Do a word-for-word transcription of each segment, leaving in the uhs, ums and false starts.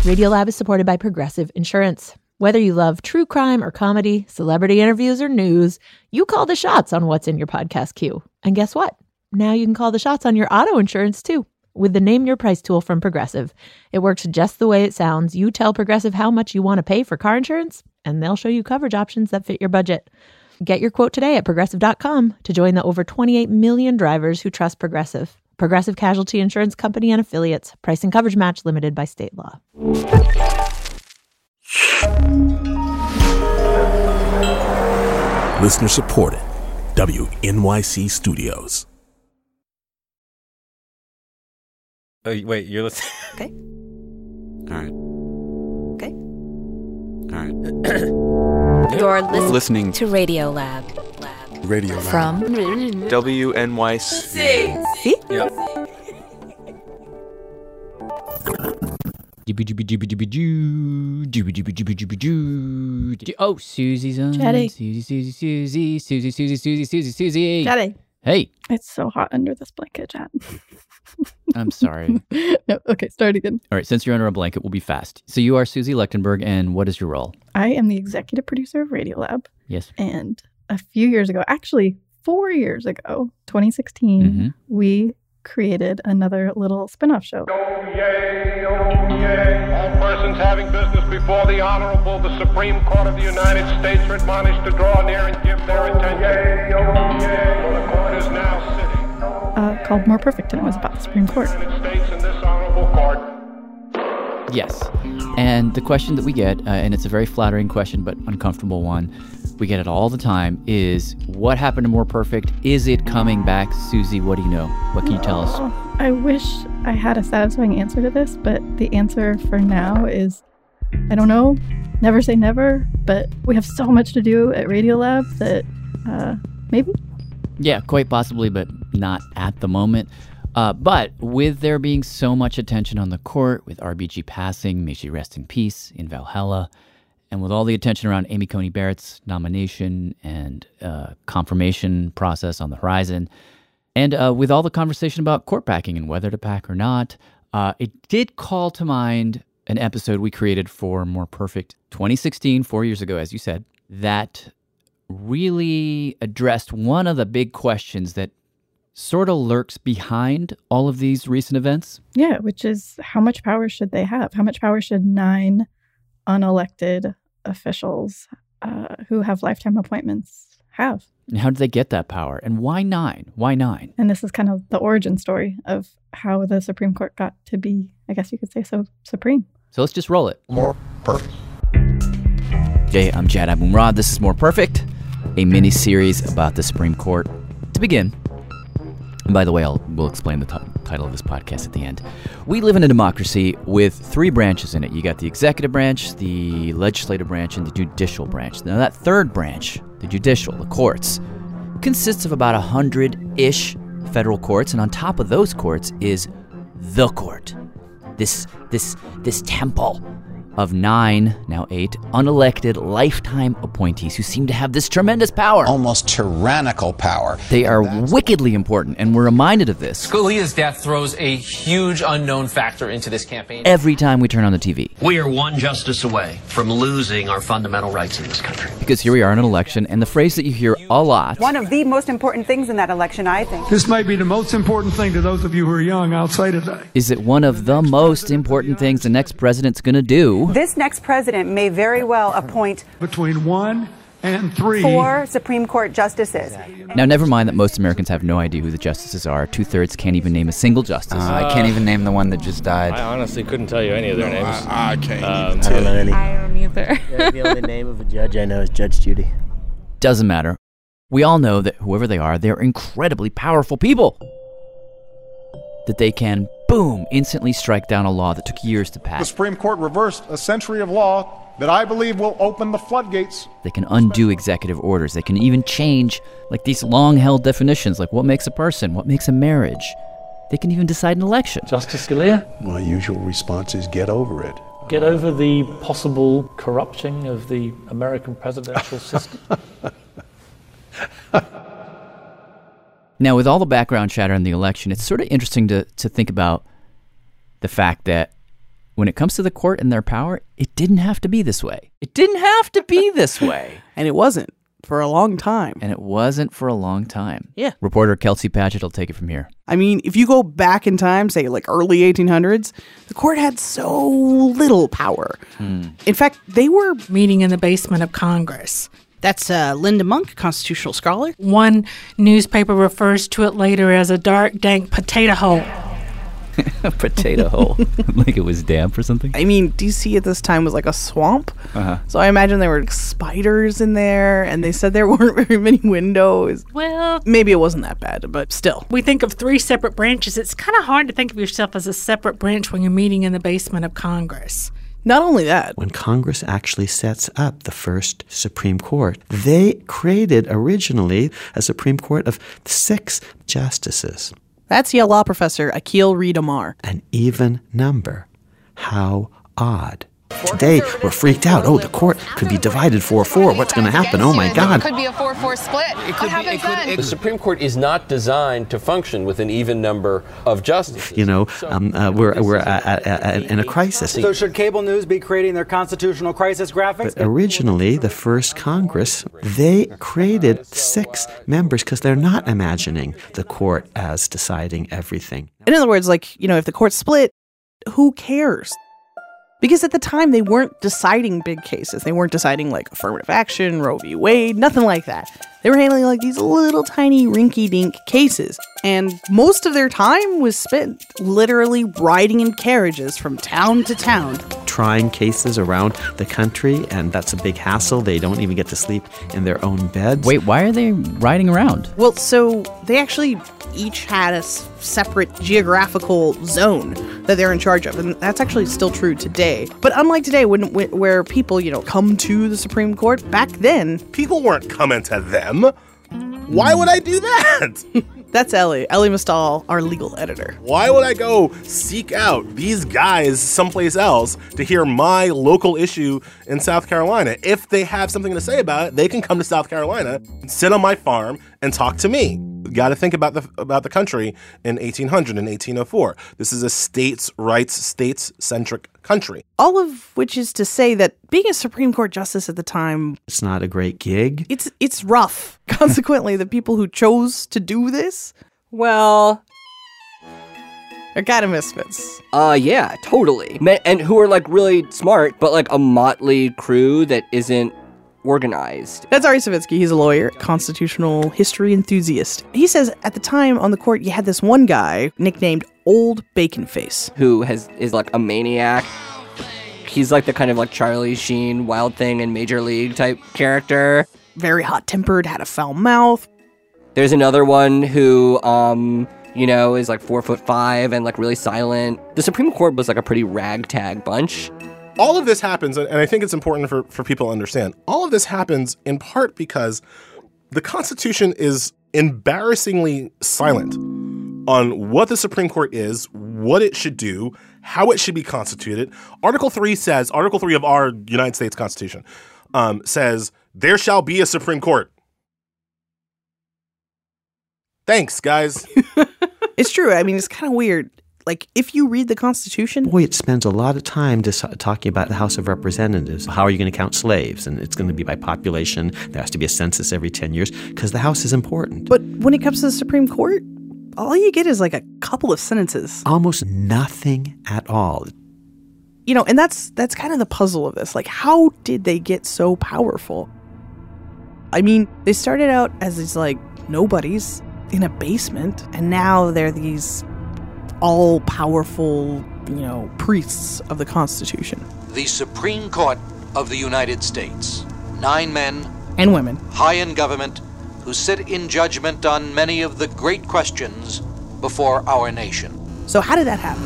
Radiolab is supported by Progressive Insurance. Whether you love true crime or comedy, celebrity interviews or news, you call the shots on what's in your podcast queue. And guess what? Now you can call the shots on your auto insurance too with the Name Your Price tool from Progressive. It works just the way it sounds. You tell Progressive how much you want to pay for car insurance, and they'll show you coverage options that fit your budget. Get your quote today at progressive dot com to join the over twenty-eight million drivers who trust Progressive. Progressive Casualty Insurance Company and Affiliates. Price and coverage match limited by state law. Listener supported. W N Y C Studios. Oh, wait, you're listening? Okay. All right. Okay. All right. You're listening, Listening to Radiolab. Radio Lab. From W N Y C. See? Yeah. Oh, Susie's on. Chatty. Susie, Susie, Susie, Susie, Susie, Susie, Susie, Susie. Daddy. Hey, It's so hot under this blanket, Chad. I'm sorry. No, okay, start again. All right, since you're under a blanket, we'll be fast. So you are Susie Lechtenberg, and what is your role? I am the executive producer of Radiolab. Yes. And a few years ago, actually four years ago, twenty sixteen, Mhm. we created another little spin-off show. Oh, yay, oh, yay. All persons having business before the Honorable, the Supreme Court of the United States are admonished to draw near and give their attention. Yay, oh, yay. For the court is now sitting. Uh, called More Perfect, and it was about the Supreme Court. United States in this honorable court. Yes. And the question that we get, uh, and it's a very flattering question, but uncomfortable one, we get it all the time, is what happened to More Perfect? Is it coming back? Susie, what do you know? What can you tell us? Oh, I wish I had a satisfying answer to this, but the answer for now is, I don't know, never say never, but we have so much to do at Radiolab that uh, maybe. Yeah, quite possibly, but not at the moment. Uh, but with there being so much attention on the court, with R B G passing, may she rest in peace in Valhalla, and with all the attention around Amy Coney Barrett's nomination and uh, confirmation process on the horizon, and uh, with all the conversation about court packing and whether to pack or not, uh, it did call to mind an episode we created for More Perfect twenty sixteen, four years ago, as you said, that really addressed one of the big questions that sort of lurks behind all of these recent events. Yeah, which is how much power should they have? How much power should nine unelected officials uh, who have lifetime appointments have? And how did they get that power? And why nine? Why nine? And this is kind of the origin story of how the Supreme Court got to be, I guess you could say so, supreme. So let's just roll it. More Perfect. Hey, I'm Jad Abumrad. This is More Perfect, a mini-series about the Supreme Court. To begin, and by the way, I'll we'll explain the t- title of this podcast at the end. We live in a democracy with three branches in it. You got the executive branch, the legislative branch, and the judicial branch. Now that third branch, the judicial, the courts, consists of about a hundred-ish federal courts, and on top of those courts is the court. This this this temple of nine, now eight, unelected lifetime appointees who seem to have this tremendous power. Almost tyrannical power. They are wickedly important, and we're reminded of this Scalia's death throws a huge unknown factor into this campaign. every time we turn on the T V. We are one justice away from losing our fundamental rights in this country. Because here we are in an election, and the phrase that you hear a lot, One of the most important things in that election, I think. This might be the most important thing to those of you who are young. I'll say today. is that one of the most important things the next president's going to do. This next president may very well appoint Between one and three. four Supreme Court justices. Now, never mind that most Americans have no idea who the justices are. Two-thirds can't even name a single justice. Uh, I can't even name the one that just died. I honestly couldn't tell you any of their No, names. I, I can't Um, even tell I don't know any. I don't either. Yeah, the only name of a judge I know is Judge Judy. Doesn't matter. We all know that whoever they are, they're incredibly powerful people. That they can, boom, instantly strike down a law that took years to The pass. Supreme Court reversed a century of law that I believe will open the floodgates. They can undo executive orders. They can even change, like, these long-held definitions, like what makes a person, what makes a marriage. They can even decide an election. Justice Scalia? My usual response is get over it. Get over the possible corrupting of the American presidential system. Now, with all the background chatter on the election, it's sort of interesting to, to think about the fact that when it comes to the court and their power, it didn't have to be this way. It didn't have to be this way. And it wasn't for a long time. And it wasn't for a long time. Yeah. Reporter Kelsey Patchett will take it from here. I mean, if you go back in time, say like early eighteen hundreds, the court had so little power. Hmm. In fact, they were meeting in the basement of Congress. That's uh, Linda Monk, constitutional scholar. One newspaper refers to it later as a dark, dank potato hole. A potato hole. Like it was damp or something? I mean, D C at this time was like a swamp. Uh-huh. So I imagine there were spiders in there, and they said there weren't very many windows. Well, maybe it wasn't that bad, but still. We think of three separate branches. It's kind of hard to think of yourself as a separate branch when you're meeting in the basement of Congress. Not only that. When Congress actually sets up the first Supreme Court, they created originally a Supreme Court of six justices. That's Yale law professor Akil Reed Amar. An even number. How odd. Today, we're freaked out. Oh, the court could be divided four four. What's going to happen? Oh, my God. It could be a four four split. It could what happens be, it could, then? It, the Supreme Court is not designed to function with an even number of justices. You know, um, uh, we're, we're uh, uh, uh, in a crisis. So should cable news be creating their constitutional crisis graphics? But originally, the first Congress, they created six members because they're not imagining the court as deciding everything. In other words, like, you know, if the court split, who cares? Because at the time, they weren't deciding big cases. They weren't deciding, like, affirmative action, Roe v. Wade, nothing like that. They were handling, like, these little tiny rinky-dink cases. And most of their time was spent literally riding in carriages from town to town. Trying cases around the country, and that's a big hassle. They don't even get to sleep in their own beds. Wait, why are they riding around? Well, so they actually each had a s- separate geographical zone that they're in charge of, and that's actually still true today. But unlike today, when, when where people, you know, come to the Supreme Court, back then, people weren't coming to them. Why would I do that? That's Ellie, Ellie Mistal, our legal editor. Why would I go seek out these guys someplace else to hear my local issue in South Carolina? If they have something to say about it, they can come to South Carolina, sit on my farm, and talk to me. Got to think about the about the country in eighteen hundred and eighteen oh four. This is a states' rights, states-centric country. All of which is to say that being a Supreme Court justice at the time, it's not a great gig. It's it's rough. Consequently, the people who chose to do this, well, they're kind of misfits. Uh, yeah, totally. And who are like really smart, but like a motley crew that isn't organized. That's Ari Savitsky. He's a lawyer, constitutional history enthusiast. He says at the time on the court, you had this one guy nicknamed Old Bacon Face, who has is like a maniac. He's like the kind of like Charlie Sheen, Wild Thing in Major League type character. Very hot-tempered, had a foul mouth. There's another one who, um, you know, is like four foot five and like really silent. The Supreme Court was like a pretty ragtag bunch. All of this happens, and I think it's important for, for people to understand, all of this happens in part because the Constitution is embarrassingly silent on what the Supreme Court is, what it should do, how it should be constituted. Article three says, Article three of our United States Constitution um, says, there shall be a Supreme Court. Thanks, guys. It's true. I mean, it's kind of weird. Like, if you read the Constitution... Boy, it spends a lot of time just talking about the House of Representatives. How are you going to count slaves? And it's going to be by population. There has to be a census every ten years because the House is important. But when it comes to the Supreme Court, all you get is like a couple of sentences. Almost nothing at all. You know, and that's that's kind of the puzzle of this. Like, how did they get so powerful? I mean, they started out as these, like, nobodies in a basement, and now they're these all-powerful, you know, priests of the Constitution. The Supreme Court of the United States. Nine men and women, high in government, who sit in judgment on many of the great questions before our nation. So how did that happen?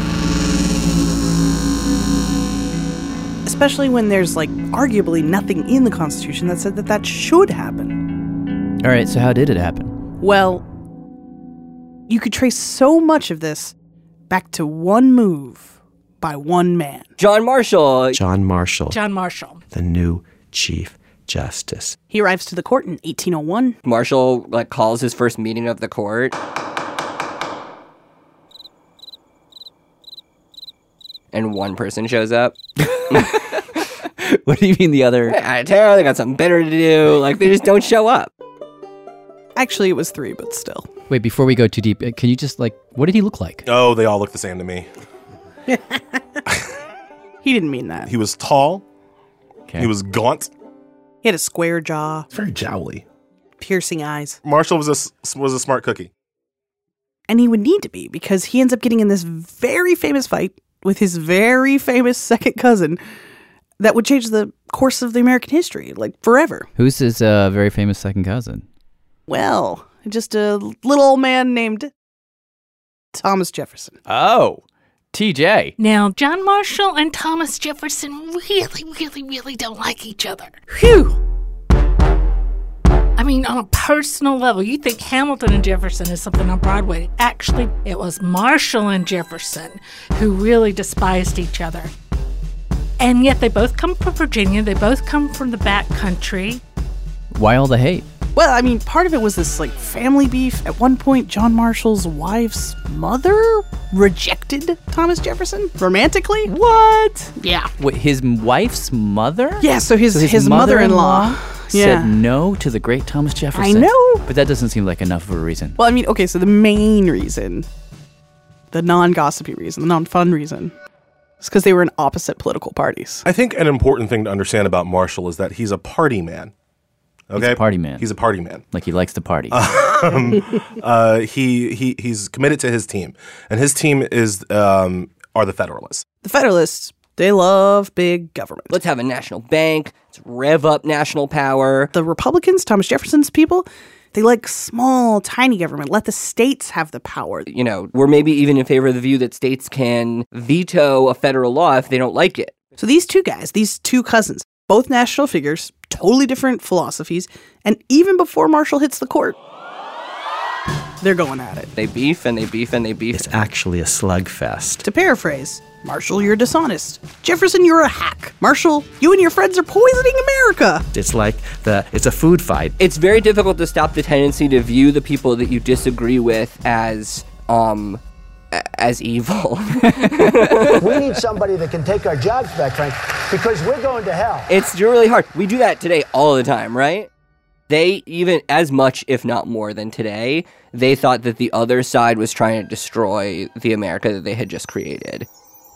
Especially when there's, like, arguably nothing in the Constitution that said that that should happen. All right, so how did it happen? Well, you could trace so much of this back to one move by one man. John Marshall. John Marshall. John Marshall. The new Chief Justice. He arrives to the court in eighteen oh one. Marshall, like, calls his first meeting of the court. and one person shows up. What do you mean the other? I tell they got something better to do. Like, they just don't show up. Actually, it was three, but still. Wait, before we go too deep, uh, can you just, like, what did he look like? Oh, they all look the same to me. He didn't mean that. He was tall. Okay. He was gaunt. He had a square jaw. Very jowly. Piercing eyes. Marshall was a, was a smart cookie. And he would need to be, because he ends up getting in this very famous fight with his very famous second cousin that would change the course of the American history, like, forever. Who's his uh, very famous second cousin? Well, just a little old man named Thomas Jefferson. Oh, T J. Now, John Marshall and Thomas Jefferson really, really, really don't like each other. Phew! I mean, on a personal level, you think Hamilton and Jefferson is something on Broadway. Actually, it was Marshall and Jefferson who really despised each other. And yet they both come from Virginia. They both come from the back country. Why all the hate? Well, I mean, part of it was this, like, family beef. At one point, John Marshall's wife's mother rejected Thomas Jefferson romantically. What? Yeah. Wait, his wife's mother? Yeah, so his, So his, his mother-in-law, mother-in-law said yeah. no to the great Thomas Jefferson. I know. But that doesn't seem like enough of a reason. Well, I mean, okay, so the main reason, the non-gossipy reason, the non-fun reason, is because they were in opposite political parties. I think an important thing to understand about Marshall is that he's a party man. Okay? He's a party man. He's a party man. Like he likes to party. Um, uh, he he he's committed to his team, and his team is um, are the Federalists. The Federalists, they love big government. Let's have a national bank. Let's rev up national power. The Republicans, Thomas Jefferson's people, they like small, tiny government. Let the states have the power. You know, we're maybe even in favor of the view that states can veto a federal law if they don't like it. So these two guys, these two cousins, both national figures, totally different philosophies, and even before Marshall hits the court, they're going at it. They beef and they beef and they beef. It's actually a slugfest. To paraphrase, Marshall, you're dishonest. Jefferson, you're a hack. Marshall, you and your friends are poisoning America. It's like the it's a food fight. It's very difficult to stop the tendency to view the people that you disagree with as um as evil. We need somebody that can take our jobs back, Frank, because we're going to hell. It's really hard. We do that today all the time, right? They, even as much, if not more than today, they thought that the other side was trying to destroy the America that they had just created.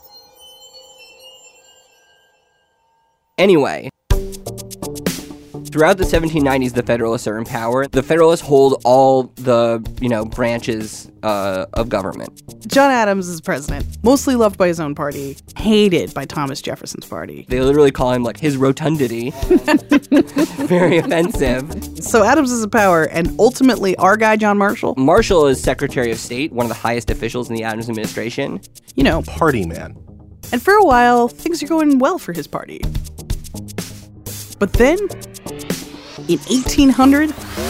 Anyway, throughout the seventeen nineties, the Federalists are in power. The Federalists hold all the, you know, branches uh, of government. John Adams is president, mostly loved by his own party, hated by Thomas Jefferson's party. They literally call him, like, his rotundity. Very offensive. So Adams is in power, and ultimately our guy, John Marshall. Marshall is Secretary of State, one of the highest officials in the Adams administration. You know, party man. And for a while, things are going well for his party. But then, in eighteen hundred,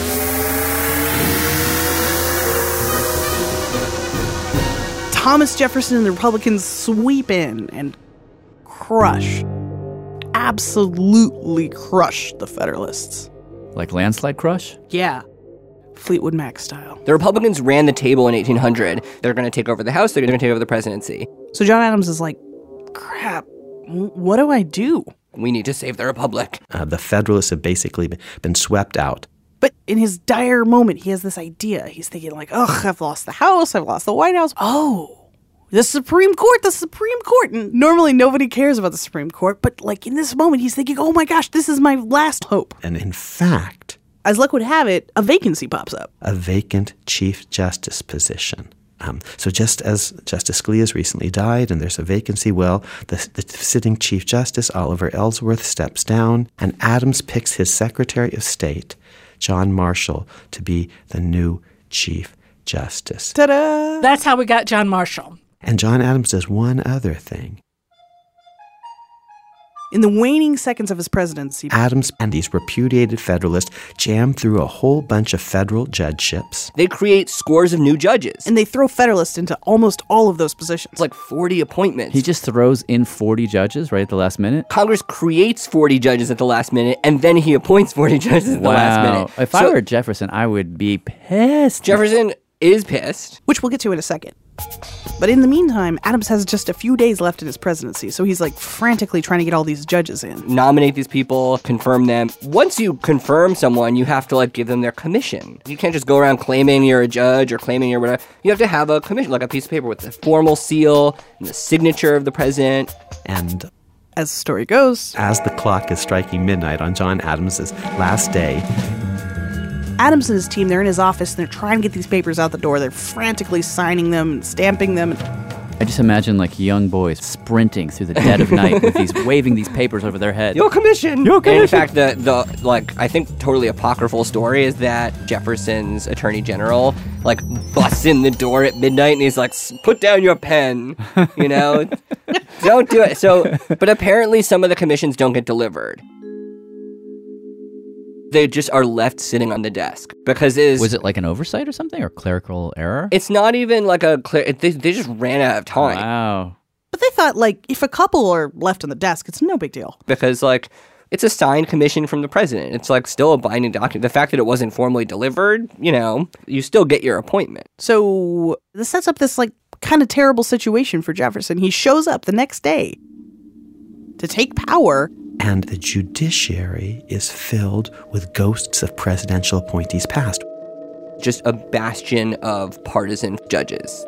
Thomas Jefferson and the Republicans sweep in and crush, absolutely crush the Federalists. Like landslide crush? Yeah. Fleetwood Mac style. The Republicans ran the table in eighteen hundred. They're going to take over the House. They're going to take over the presidency. So John Adams is like, crap, what do I do? We need to save the Republic. Uh, the Federalists have basically been swept out. But in his dire moment, he has this idea. He's thinking like, ugh, I've lost the House. I've lost the White House. Oh, the Supreme Court, the Supreme Court. And normally nobody cares about the Supreme Court. But like in this moment, he's thinking, oh my gosh, this is my last hope. And in fact, as luck would have it, a vacancy pops up. A vacant Chief Justice position. Um, so just as Justice Scalia has recently died and there's a vacancy, well, the, the sitting Chief Justice, Oliver Ellsworth, steps down, and Adams picks his Secretary of State, John Marshall, to be the new Chief Justice. Ta-da! That's how we got John Marshall. And John Adams does one other thing. In the waning seconds of his presidency, Adams and these repudiated Federalists jam through a whole bunch of federal judgeships. They create scores of new judges. And they throw Federalists into almost all of those positions. It's like forty appointments. He just throws in forty judges right at the last minute? Congress creates forty judges at the last minute, and then he appoints forty judges at wow. the last minute. If so, I were Jefferson, I would be pissed. Jefferson is pissed. Which we'll get to in a second. But in the meantime, Adams has just a few days left in his presidency, so he's like frantically trying to get all these judges in. Nominate these people, confirm them. Once you confirm someone, you have to like give them their commission. You can't just go around claiming you're a judge or claiming you're whatever. You have to have a commission, like a piece of paper with the formal seal and the signature of the president. And as the story goes, as the clock is striking midnight on John Adams' last day, Adams and his team, they're in his office, and they're trying to get these papers out the door. They're frantically signing them, stamping them. I just imagine like young boys sprinting through the dead of night with these, waving these papers over their head. Your commission! Your commission! And in fact, the, the, like, I think totally apocryphal story is that Jefferson's attorney general, like, busts in the door at midnight and he's like, put down your pen, you know? Don't do it. So, but apparently some of the commissions don't get delivered. They just are left sitting on the desk because it is... Was it like an oversight or something, or clerical error? It's not even like a clear... They, they just ran out of time. Wow. But they thought, like, if a couple are left on the desk, it's no big deal. Because, like, it's a signed commission from the president. It's, like, still a binding document. The fact that it wasn't formally delivered, you know, you still get your appointment. So this sets up this, like, kind of terrible situation for Jefferson. He shows up the next day to take power... and the judiciary is filled with ghosts of presidential appointees past. Just a bastion of partisan judges.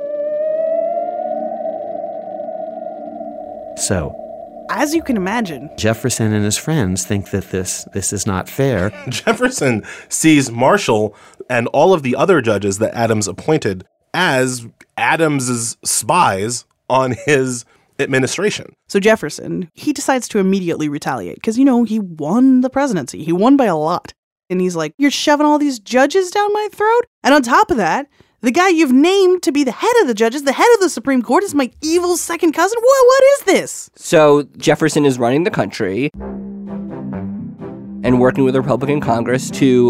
So, as you can imagine, Jefferson and his friends think that this this is not fair. Jefferson sees Marshall and all of the other judges that Adams appointed as Adams's spies on his administration. So Jefferson, he decides to immediately retaliate because, you know, he won the presidency. He won by a lot. And he's like, you're shoving all these judges down my throat? And on top of that, the guy you've named to be the head of the judges, the head of the Supreme Court, is my evil second cousin? What, what is this? So Jefferson is running the country and working with the Republican Congress to,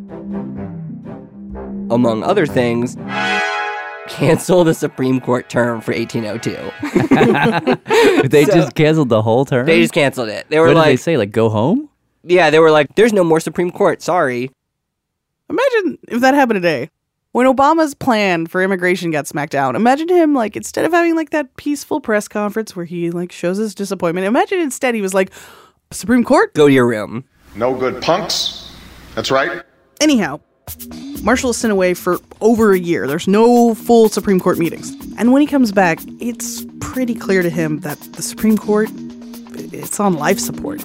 among other things, cancel the Supreme Court term for eighteen oh two. They So- just canceled the whole term? They just canceled it. They were what like, did they say? Like, go home? yeah, they were like, there's no more Supreme Court. Sorry. Imagine if that happened today. When Obama's plan for immigration got smacked down, imagine him, like, instead of having, like, that peaceful press conference where he, like, shows his disappointment, imagine instead he was like, Supreme Court? Go to your room. No good punks. That's right. Anyhow, Marshall is sent away for over a year. There's no full Supreme Court meetings. And when he comes back, it's pretty clear to him that the Supreme Court, it's on life support.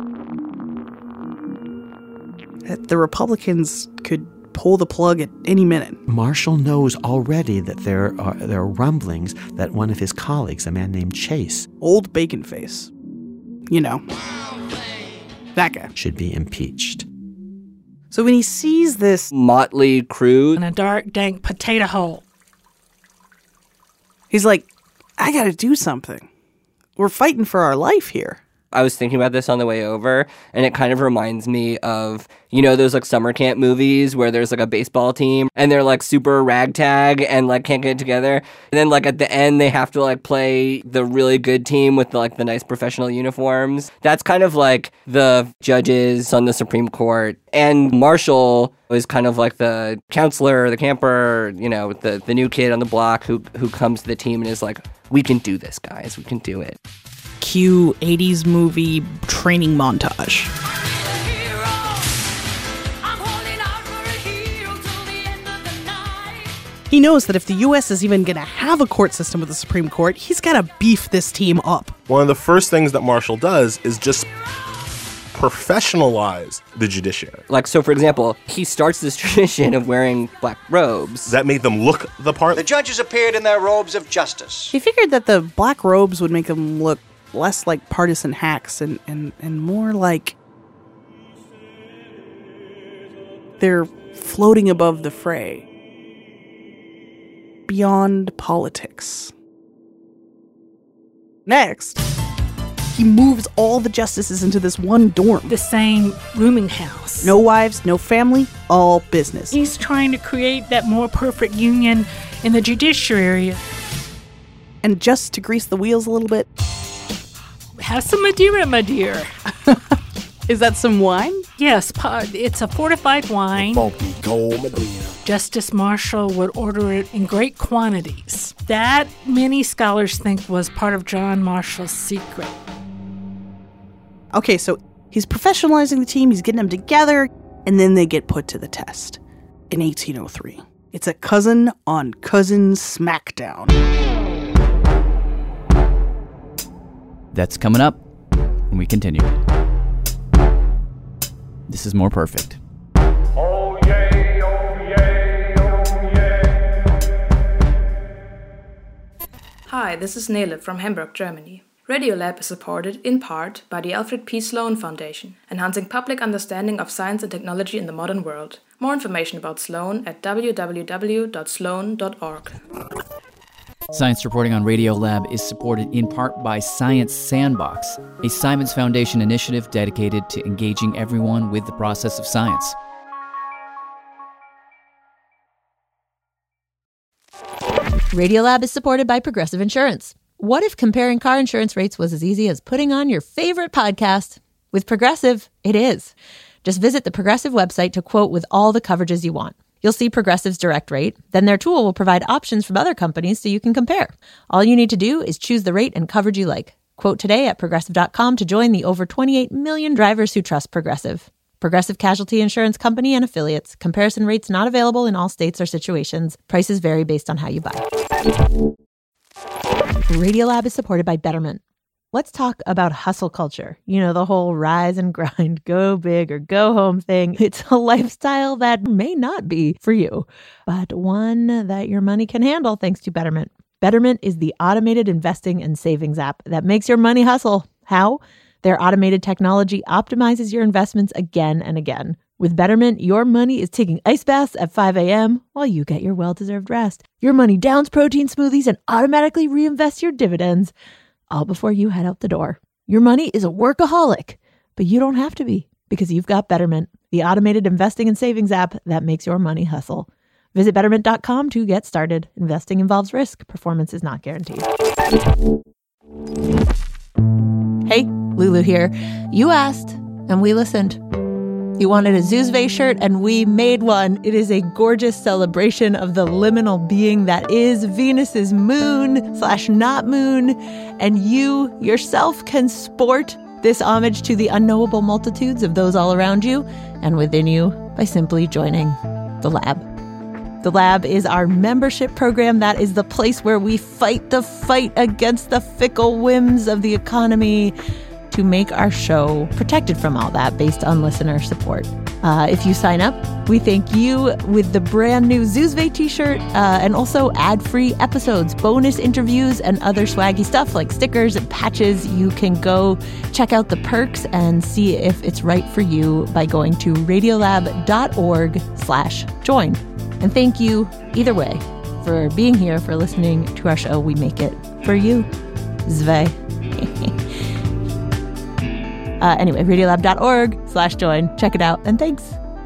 That the Republicans could pull the plug at any minute. Marshall knows already that there are there are rumblings that one of his colleagues, a man named Chase, Old Bacon Face, you know, that guy, should be impeached. So when he sees this motley crew in a dark, dank potato hole, he's like, I gotta do something. We're fighting for our life here. I was thinking about this on the way over, and it kind of reminds me of, you know, those like summer camp movies where there's like a baseball team and they're like super ragtag and like can't get together. And then like at the end, they have to like play the really good team with like the nice professional uniforms. That's kind of like the judges on the Supreme Court. And Marshall is kind of like the counselor, the camper, you know, the, the new kid on the block who, who comes to the team and is like, we can do this, guys. We can do it. Cue eighties movie training montage. He knows that if the U S is even going to have a court system with the Supreme Court, he's got to beef this team up. One of the first things that Marshall does is just professionalize the judiciary. Like, so for example, he starts this tradition of wearing black robes. That made them look the part. The judges appeared in their robes of justice. He figured that the black robes would make them look less like partisan hacks and, and, and more like they're floating above the fray, beyond politics. Next, he moves all the justices into this one dorm. The same rooming house. No wives, no family, all business. He's trying to create that more perfect union in the judiciary. And just to grease the wheels a little bit, have some Madeira, my dear. Is that some wine? Yes, pa- it's a fortified wine. Funky cold Medina. Justice Marshall would order it in great quantities. That, many scholars think, was part of John Marshall's secret. Okay, so he's professionalizing the team, he's getting them together, and then they get put to the test in eighteen oh three. It's a cousin on cousin smackdown. That's coming up when we continue. This is More Perfect. Oh, yay, oh, yay, oh, yay. Hi, this is Nele from Hamburg, Germany. Radiolab is supported in part by the Alfred P. Sloan Foundation, enhancing public understanding of science and technology in the modern world. More information about Sloan at w w w dot sloan dot org. Science reporting on Radiolab is supported in part by Science Sandbox, a Simons Foundation initiative dedicated to engaging everyone with the process of science. Radiolab is supported by Progressive Insurance. What if comparing car insurance rates was as easy as putting on your favorite podcast? With Progressive, it is. Just visit the Progressive website to quote with all the coverages you want. You'll see Progressive's direct rate. Then their tool will provide options from other companies so you can compare. All you need to do is choose the rate and coverage you like. Quote today at progressive dot com to join the over twenty-eight million drivers who trust Progressive. Progressive Casualty Insurance Company and Affiliates. Comparison rates not available in all states or situations. Prices vary based on how you buy. Radiolab is supported by Betterment. Let's talk about hustle culture. You know, the whole rise and grind, go big or go home thing. It's a lifestyle that may not be for you, but one that your money can handle thanks to Betterment. Betterment is the automated investing and savings app that makes your money hustle. How? Their automated technology optimizes your investments again and again. With Betterment, your money is taking ice baths at five a.m. while you get your well-deserved rest. Your money downs protein smoothies and automatically reinvests your dividends, all before you head out the door. Your money is a workaholic, but you don't have to be because you've got Betterment, the automated investing and savings app that makes your money hustle. Visit betterment dot com to get started. Investing involves risk. Performance is not guaranteed. Hey, Lulu here. You asked, and we listened. You wanted a Zoozve shirt, and we made one. It is a gorgeous celebration of the liminal being that is Venus's moon slash not moon, and you yourself can sport this homage to the unknowable multitudes of those all around you and within you by simply joining the lab. The lab is our membership program. That is the place where we fight the fight against the fickle whims of the economy to make our show protected from all that based on listener support. Uh, if you sign up, we thank you with the brand new Zoozve t-shirt uh, and also ad-free episodes, bonus interviews, and other swaggy stuff like stickers and patches. You can go check out the perks and see if it's right for you by going to radiolab dot org slash join. And thank you, either way, for being here, for listening to our show. We make it for you. Zve. Uh, anyway, radiolab dot org slash join. Check it out, and thanks.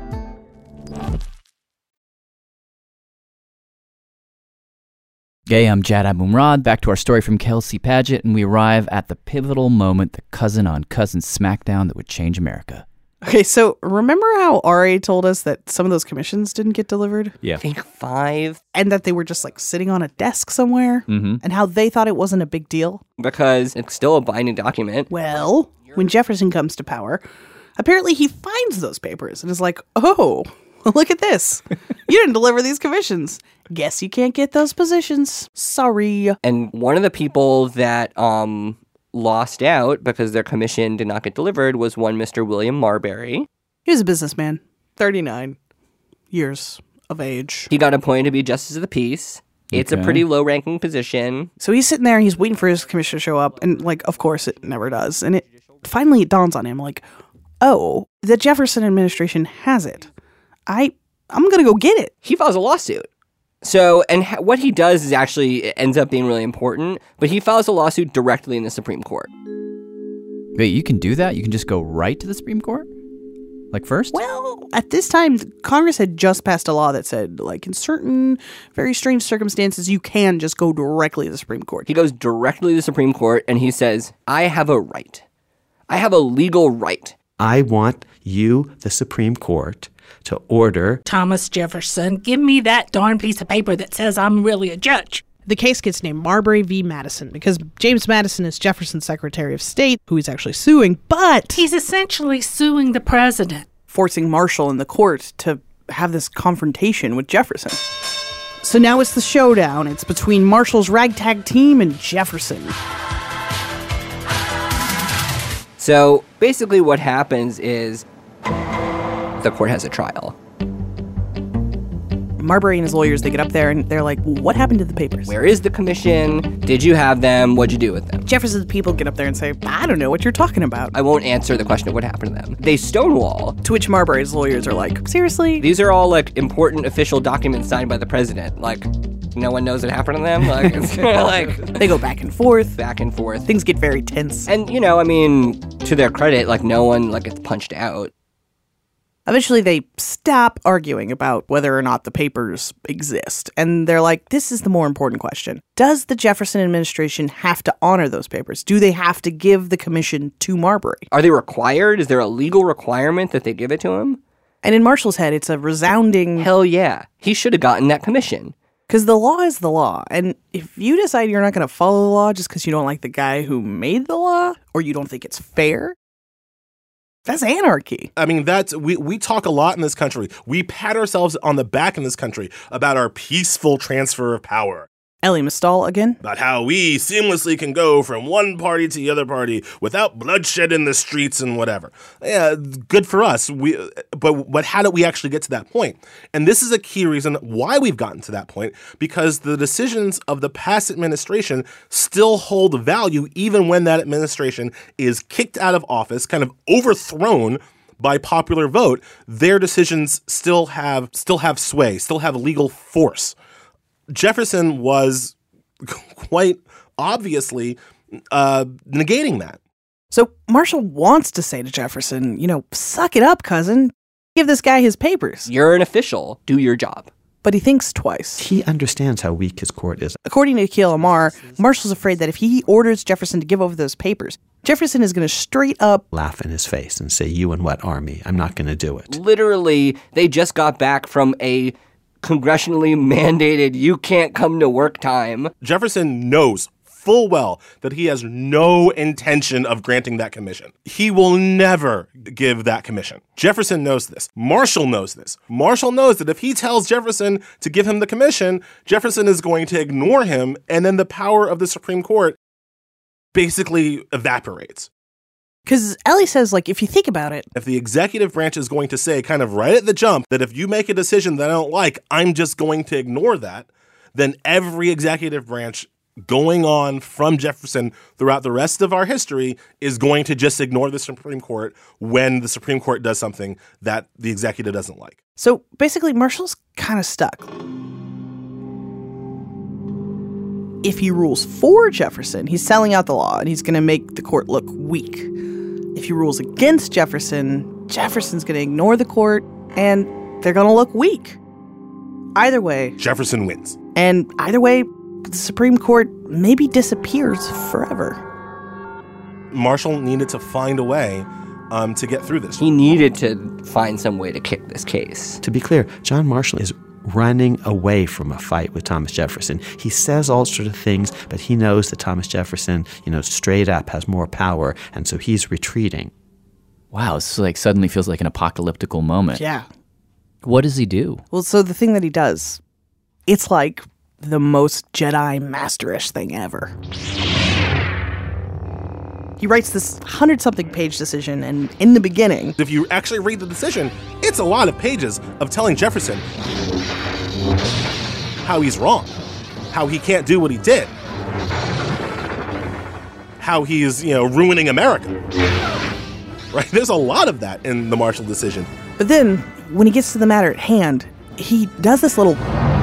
Hey, I'm Jad Abumrad. Back to our story from Kelsey Padgett, and we arrive at the pivotal moment, the cousin on cousin smackdown that would change America. Okay, so remember how Ari told us that some of those commissions didn't get delivered? Yeah. I think five. And that they were just like sitting on a desk somewhere? Mm-hmm. And how they thought it wasn't a big deal? Because it's still a binding document. Well, when Jefferson comes to power, apparently he finds those papers and is like, oh, look at this. You didn't deliver these commissions. Guess you can't get those positions. Sorry. And one of the people that um lost out because their commission did not get delivered was one Mister William Marbury. He was a businessman, thirty-nine years of age. He got appointed to be Justice of the Peace. It's Okay. a pretty low-ranking position. So he's sitting there and he's waiting for his commission to show up. And, like, of course, it never does. And it finally it dawns on him, like, oh, the Jefferson administration has it. I, I'm going to go get it. He files a lawsuit. So, and ha- what he does is actually, it ends up being really important, but he files a lawsuit directly in the Supreme Court. Wait, you can do that? You can just go right to the Supreme Court? Like first? Well, at this time, Congress had just passed a law that said, like, in certain very strange circumstances, you can just go directly to the Supreme Court. He goes directly to the Supreme Court and he says, I have a right. I have a legal right I want you, the Supreme Court, to order Thomas Jefferson, give me that darn piece of paper that says I'm really a judge. The case gets named Marbury v. Madison because James Madison is Jefferson's Secretary of State, who he's actually suing, but he's essentially suing the president, forcing Marshall and the court to have this confrontation with Jefferson. So now it's the showdown. It's between Marshall's ragtag team and Jefferson. So basically what happens is the court has a trial. Marbury and his lawyers, they get up there and they're like, what happened to the papers? Where is the commission? Did you have them? What'd you do with them? Jefferson's people get up there and say, I don't know what you're talking about. I won't answer the question of what happened to them. They stonewall. To which Marbury's lawyers are like, seriously? These are all like important official documents signed by the president. Like, no one knows what happened to them. Like, it's kind of like they go back and forth. Back and forth. Things get very tense. And, you know, I mean, to their credit, like no one like gets punched out. Eventually, they stop arguing about whether or not the papers exist. And they're like, this is the more important question. Does the Jefferson administration have to honor those papers? Do they have to give the commission to Marbury? Are they required? Is there a legal requirement that they give it to him? And in Marshall's head, it's a resounding... Hell yeah. He should have gotten that commission. Because the law is the law. And if you decide you're not going to follow the law just because you don't like the guy who made the law, or you don't think it's fair... that's anarchy. I mean, that's we, we talk a lot in this country. We pat ourselves on the back in this country about our peaceful transfer of power. Elie Mystal again. About how we seamlessly can go from one party to the other party without bloodshed in the streets and whatever. Yeah, good for us. We, but, but how did we actually get to that point? And this is a key reason why we've gotten to that point, because the decisions of the past administration still hold value even when that administration is kicked out of office, kind of overthrown by popular vote. Their decisions still have still have sway, still have legal force. Jefferson was quite obviously uh, negating that. So Marshall wants to say to Jefferson, you know, suck it up, cousin. Give this guy his papers. You're an official. Do your job. But he thinks twice. He understands how weak his court is. According to Akhil Amar, Marshall's afraid that if he orders Jefferson to give over those papers, Jefferson is going to straight up laugh in his face and say, you and what army? I'm not going to do it. Literally, they just got back from a congressionally mandated you can't come to work time. Jefferson knows full well that he has no intention of granting that commission. He will never give that commission. Jefferson knows this. Marshall knows this. Marshall knows that if he tells Jefferson to give him the commission, Jefferson is going to ignore him, and then the power of the Supreme Court basically evaporates. Because Elie says, like, if you think about it, if the executive branch is going to say kind of right at the jump that if you make a decision that I don't like, I'm just going to ignore that, then every executive branch going on from Jefferson throughout the rest of our history is going to just ignore the Supreme Court when the Supreme Court does something that the executive doesn't like. So basically, Marshall's kind of stuck. If he rules for Jefferson, he's selling out the law and he's going to make the court look weak. If he rules against Jefferson, Jefferson's going to ignore the court and they're going to look weak. Either way, Jefferson wins. And either way, the Supreme Court maybe disappears forever. Marshall needed to find a way um, to get through this. He needed to find some way to kick this case. To be clear, John Marshall is running away from a fight with Thomas Jefferson. He says all sorts of things, but he knows that Thomas Jefferson, you know, straight up has more power, and so he's retreating. Wow, this like suddenly feels like an apocalyptical moment. Yeah. What does he do? Well, so the thing that he does, it's like the most Jedi masterish thing ever. He writes this hundred-something page decision, and in the beginning... If you actually read the decision, it's a lot of pages of telling Jefferson how he's wrong, how he can't do what he did, how he's, you know, ruining America. Right? There's a lot of that in the Marshall decision. But then, when he gets to the matter at hand, he does this little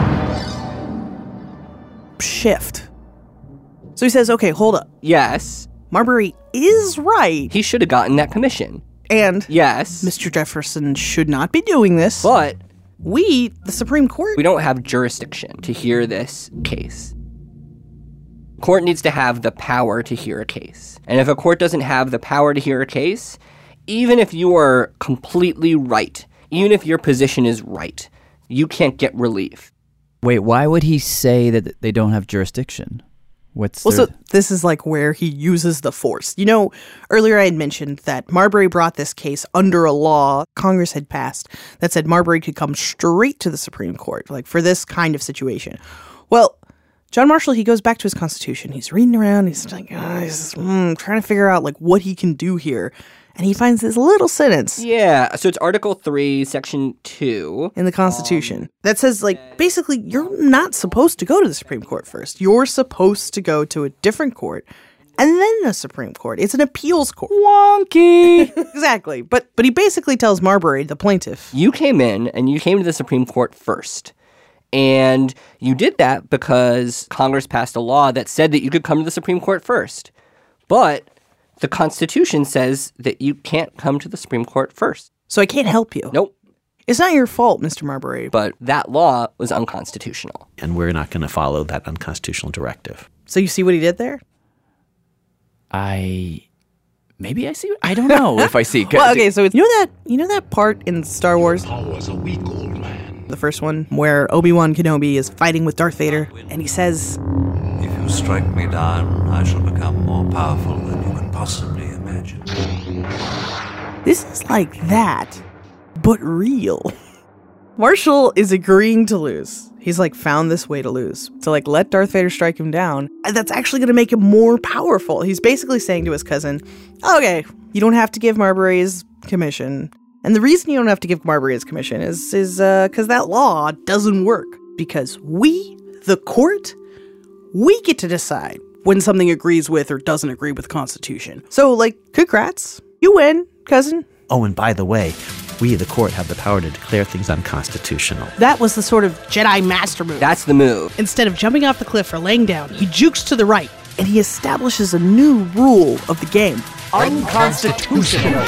shift. So he says, okay, hold up. Yes. Marbury is right. He should have gotten that commission. And yes, Mister Jefferson should not be doing this. But we, the Supreme Court, we don't have jurisdiction to hear this case. Court needs to have the power to hear a case. And if a court doesn't have the power to hear a case, even if you are completely right, even if your position is right, you can't get relief. Wait, why would he say that they don't have jurisdiction? What's well, their... so this is like where he uses the force. You know, earlier I had mentioned that Marbury brought this case under a law Congress had passed that said Marbury could come straight to the Supreme Court, like for this kind of situation. Well, John Marshall, he goes back to his Constitution. He's reading around. He's like, oh, he's mm, trying to figure out like what he can do here. And he finds this little sentence. Yeah, so it's Article three, Section two. In the Constitution. Um, that says, like, basically, you're not supposed to go to the Supreme Court first. You're supposed to go to a different court and then the Supreme Court. It's an appeals court. Wonky! Exactly. But but he basically tells Marbury, the plaintiff. You came in and you came to the Supreme Court first. And you did that because Congress passed a law that said that you could come to the Supreme Court first. But the Constitution says that you can't come to the Supreme Court first. So I can't help you. Nope. It's not your fault, Mister Marbury. But that law was unconstitutional. And we're not going to follow that unconstitutional directive. So you see what he did there? I... Maybe I see... I don't know if I see... Well, okay, so it's, you know that you know that part in Star Wars? I was a weak old man. The first one, where Obi-Wan Kenobi is fighting with Darth Vader, and he says... If you strike me down, I shall become more powerful than you can possibly imagine. This is like that, but real. Marshall is agreeing to lose. He's like found this way to lose. To like let Darth Vader strike him down. And that's actually going to make him more powerful. He's basically saying to his cousin, okay, you don't have to give Marbury his commission. And the reason you don't have to give Marbury his commission is is uh because that law doesn't work. Because we, the court, we get to decide when something agrees with or doesn't agree with the Constitution. So, like, congrats. You win, cousin. Oh, and by the way, we, the court, have the power to declare things unconstitutional. That was the sort of Jedi master move. That's the move. Instead of jumping off the cliff or laying down, he jukes to the right, and he establishes a new rule of the game. Unconstitutional.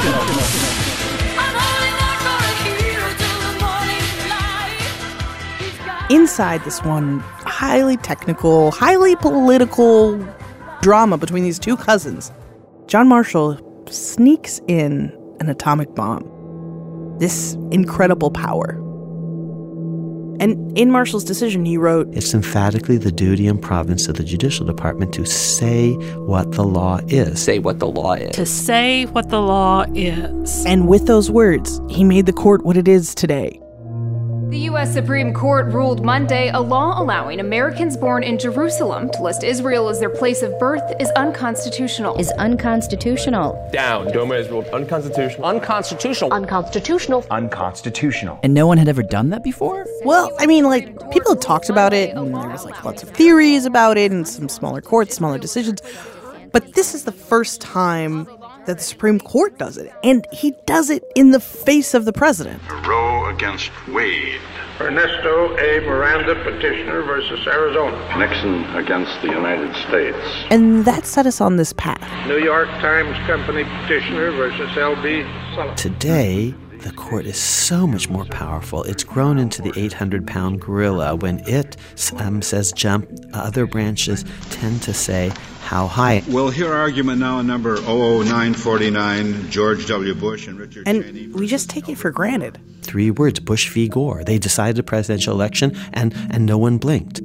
Inside this one highly technical, highly political drama between these two cousins, John Marshall sneaks in an atomic bomb. This incredible power. And in Marshall's decision, he wrote, it's emphatically the duty and province of the Judicial Department to say what the law is. Say what the law is. To say what the law is. And with those words, he made the court what it is today. The U S Supreme Court ruled Monday a law allowing Americans born in Jerusalem to list Israel as their place of birth is unconstitutional. Is unconstitutional. Down. DOMA is ruled unconstitutional. Unconstitutional. Unconstitutional. Unconstitutional. And no one had ever done that before? Well, I mean, like, people had talked about it, and there was, like, lots of theories about it, and some smaller courts, smaller decisions. But this is the first time that the Supreme Court does it, and he does it in the face of the president. Roe against Wade. Ernesto A. Miranda, petitioner versus Arizona. Nixon against the United States. And that set us on this path. New York Times Company petitioner versus L B Sullivan. Today, the court is so much more powerful. It's grown into the eight hundred pound gorilla. When it um, says jump, other branches tend to say how high. We'll hear argument now on number oh oh nine forty-nine, George W. Bush and Richard and Cheney. We just take it for granted. Three words, Bush v. Gore. They decided a presidential election, and, and no one blinked.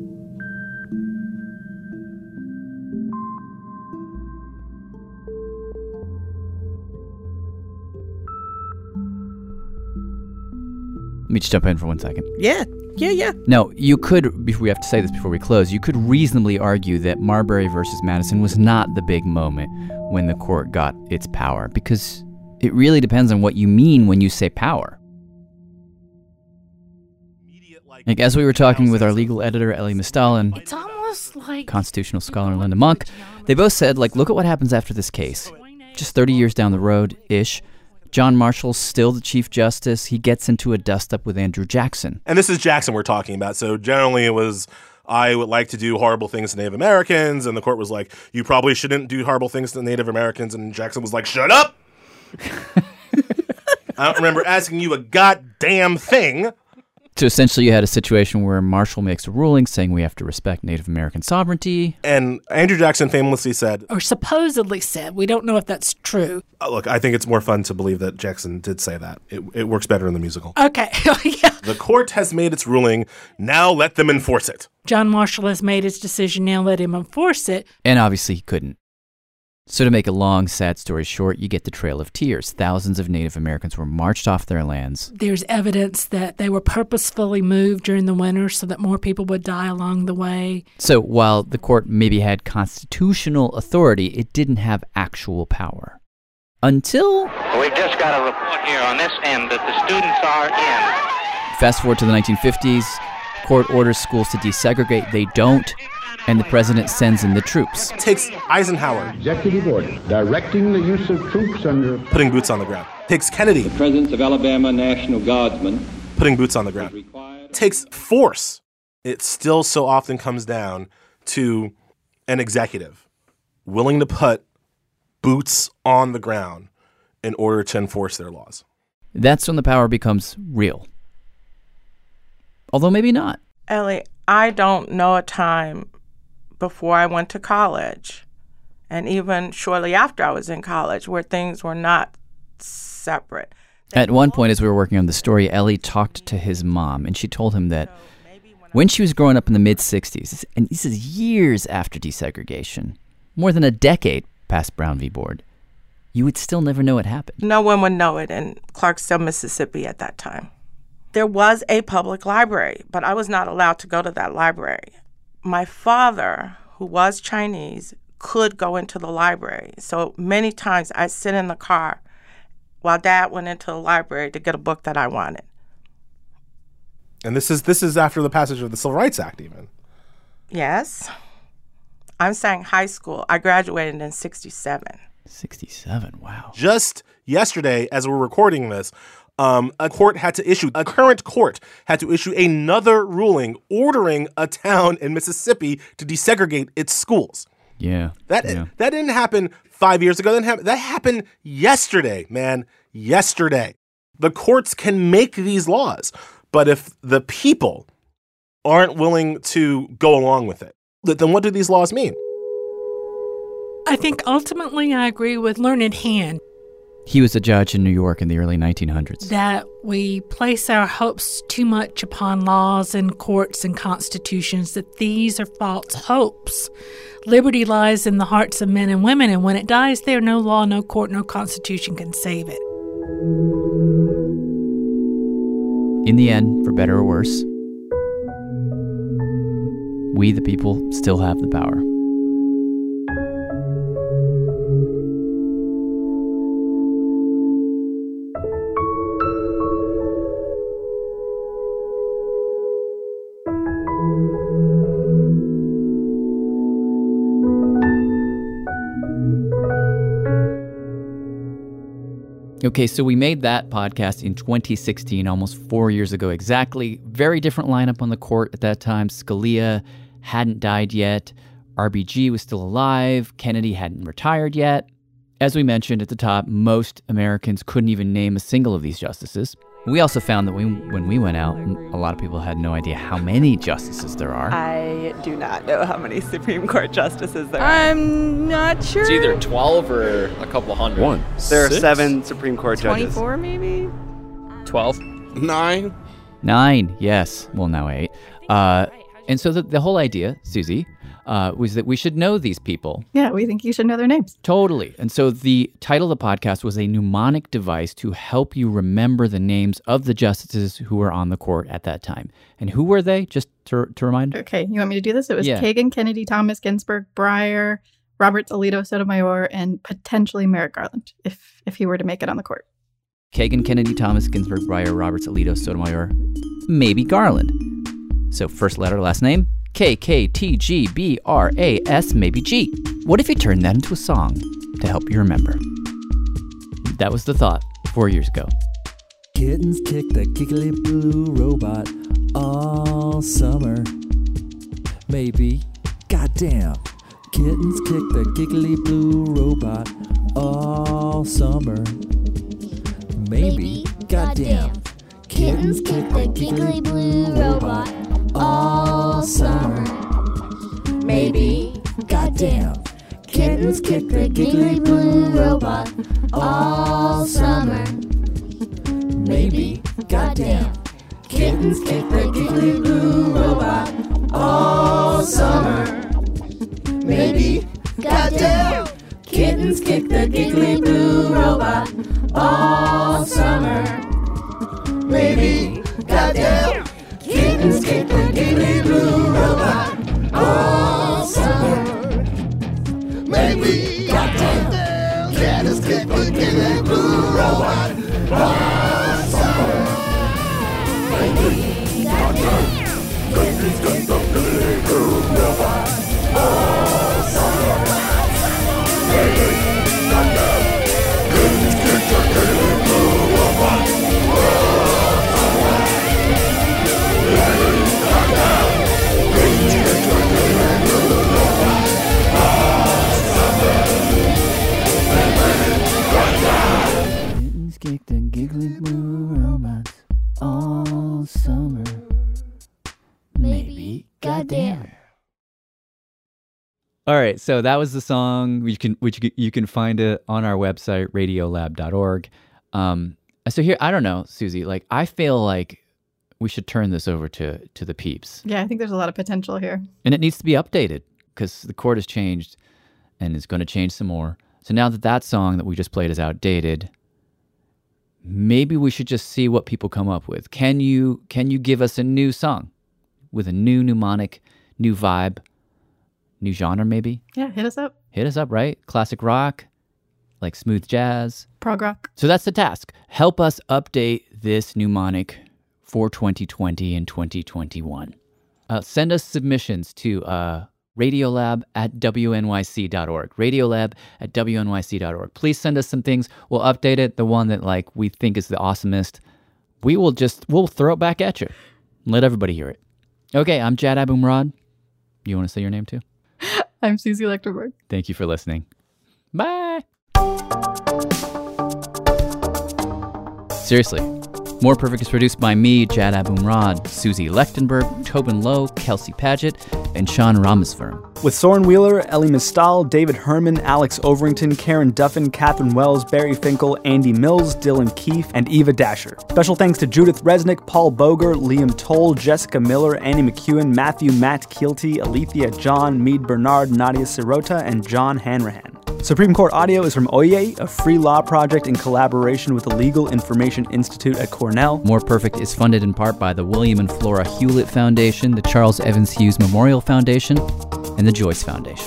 Let me just jump in for one second. Yeah, yeah, yeah. No, you could, we have to say this before we close, you could reasonably argue that Marbury versus Madison was not the big moment when the court got its power, because it really depends on what you mean when you say power. Like, as we were talking with our legal editor, Ellie Mistalin, it's almost like constitutional scholar Linda Monk, they both said, like, look at what happens after this case. Just thirty years down the road-ish, John Marshall's still the Chief Justice. He gets into a dust-up with Andrew Jackson. And this is Jackson we're talking about. So generally it was, I would like to do horrible things to Native Americans. And the court was like, you probably shouldn't do horrible things to Native Americans. And Jackson was like, shut up. I don't remember asking you a goddamn thing. So essentially you had a situation where Marshall makes a ruling saying we have to respect Native American sovereignty. And Andrew Jackson famously said, or supposedly said, we don't know if that's true. Oh, look, I think it's more fun to believe that Jackson did say that. It, it works better in the musical. Okay. Yeah. The court has made its ruling. Now let them enforce it. John Marshall has made his decision. Now let him enforce it. And obviously he couldn't. So to make a long, sad story short, you get the Trail of Tears. Thousands of Native Americans were marched off their lands. There's evidence that they were purposefully moved during the winter so that more people would die along the way. So while the court maybe had constitutional authority, it didn't have actual power. Until... We've just got a report here on this end that the students are in. Fast forward to the nineteen fifties. Court orders schools to desegregate. They don't. And the president sends in the troops. Takes Eisenhower. Executive order directing the use of troops under... Putting boots on the ground. Takes Kennedy. The presence of Alabama National Guardsmen. Putting boots on the ground. Takes force. It still so often comes down to an executive willing to put boots on the ground in order to enforce their laws. That's when the power becomes real. Although maybe not. Ellie, I don't know a time before I went to college, and even shortly after I was in college, where things were not separate. At one point, as we were working on the story, Ellie talked to his mom, and she told him that when she was growing up in the mid-sixties, and this is years after desegregation, more than a decade past Brown v. Board, you would still never know it happened. No one would know it in Clarksdale, Mississippi at that time. There was a public library, but I was not allowed to go to that library. My father, who was Chinese, could go into the library. So many times I'd sit in the car while Dad went into the library to get a book that I wanted. And this is this is after the passage of the Civil Rights Act, even. Yes. I'm saying high school. I graduated in sixty-seven. sixty-seven, wow. Just yesterday, as we're recording this, Um, a court had to issue, a current court had to issue another ruling ordering a town in Mississippi to desegregate its schools. Yeah. That yeah. that didn't happen five years ago. That, didn't happen, that happened yesterday, man. Yesterday. The courts can make these laws, but if the people aren't willing to go along with it, then what do these laws mean? I think ultimately I agree with Learned Hand. He was a judge in New York in the early nineteen hundreds. That we place our hopes too much upon laws and courts and constitutions, that these are false hopes. Liberty lies in the hearts of men and women, and when it dies there, no law, no court, no constitution can save it. In the end, for better or worse, we the people still have the power. Okay, so we made that podcast in twenty sixteen, almost four years ago exactly. Very different lineup on the court at that time. Scalia hadn't died yet. R B G was still alive. Kennedy hadn't retired yet. As we mentioned at the top, most Americans couldn't even name a single of these justices. We also found that we, when we went out, a lot of people had no idea how many justices there are. I do not know how many Supreme Court justices there are. I'm not sure. It's either twelve or a couple hundred. One. There are Six? seven Supreme Court judges. twenty-four maybe? twelve. Nine. Nine, yes. Well, now eight. Uh, and so the, the whole idea, Susie, uh, was that we should know these people. Yeah, we think you should know their names. Totally. And so the title of the podcast was a mnemonic device to help you remember the names of the justices who were on the court at that time. And who were they, just to, to remind? Okay, you want me to do this? It was Yeah. Kagan, Kennedy, Thomas, Ginsburg, Breyer, Roberts, Alito, Sotomayor, and potentially Merrick Garland, if if he were to make it on the court. Kagan, Kennedy, Thomas, Ginsburg, Breyer, Roberts, Alito, Sotomayor, maybe Garland. So first letter, last name, K, K, T, G, B, R, A, S, maybe G. What if you turned that into a song to help you remember? That was the thought four years ago. Kittens kick the giggly blue robot all summer. Maybe, goddamn. Kittens kick the giggly blue robot all summer. Maybe, goddamn. Kittens Kittens kick the giggly blue robot all summer. Maybe, goddamn. Kittens kick the giggly blue robot all summer. Maybe, goddamn. Kittens kick the giggly blue robot all summer. Maybe, goddamn. Kittens kick the giggly blue robot all summer. Maybe, goddamn. Kittens kick the giggly blue robot all summer. Maybe, goddamn. Kittens kick the giggly blue robot all summer. Maybe, goddamn. Kittens kick the giggly blue robot all summer. Maybe, goddamn. Kittens kick the giggly blue robot all summer. Maybe, goddamn. Kittens kick the giggly blue robot all summer. Maybe, goddamn. Kittens kick the giggly blue robots all summer. Maybe, goddamn. All right, so that was the song. You can which you can find it on our website, radiolab dot org. Um, so here, I don't know, Susie. Like, I feel like we should turn this over to to the peeps. Yeah, I think there's a lot of potential here, and it needs to be updated because the court has changed, and is going to change some more. So now that that song that we just played is outdated, maybe we should just see what people come up with. Can you can you give us a new song with a new mnemonic, new vibe? New genre, maybe? Yeah, hit us up. Hit us up, right? Classic rock, like smooth jazz. Prog rock. So that's the task. Help us update this mnemonic for twenty twenty and twenty twenty-one. Uh, send us submissions to uh, radiolab at w n y c dot org. Radiolab at w n y c dot org. Please send us some things. We'll update it. The one that like we think is the awesomest. We will just, we'll throw it back at you. Let everybody hear it. Okay, I'm Jad Abumrad. You want to say your name too? I'm Susie Lechtenberg. Thank you for listening. Bye. Seriously, More Perfect is produced by me, Jad Abumrad, Susie Lechtenberg, Tobin Lowe, Kelsey Paget, and Sean Rameswaram. With Soren Wheeler, Ellie Mistal, David Herman, Alex Overington, Karen Duffin, Catherine Wells, Barry Finkel, Andy Mills, Dylan Keefe, and Eva Dasher. Special thanks to Judith Resnick, Paul Boger, Liam Toll, Jessica Miller, Annie McEwen, Matthew Matt Keelty, Alethea John, Mead Bernard, Nadia Sirota, and John Hanrahan. Supreme Court audio is from Oye, a free law project in collaboration with the Legal Information Institute at Cornell. More Perfect is funded in part by the William and Flora Hewlett Foundation, the Charles Evans Hughes Memorial Foundation, and the Joyce Foundation.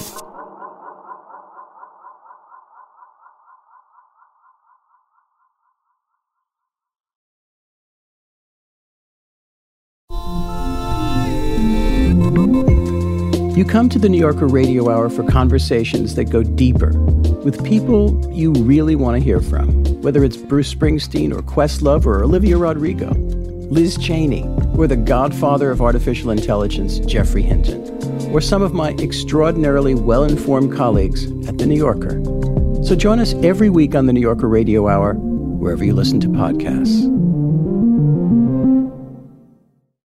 You come to the New Yorker Radio Hour for conversations that go deeper with people you really want to hear from, whether it's Bruce Springsteen or Questlove or Olivia Rodrigo, Liz Cheney, or the godfather of artificial intelligence, Geoffrey Hinton, or some of my extraordinarily well-informed colleagues at The New Yorker. So join us every week on the New Yorker Radio Hour, wherever you listen to podcasts.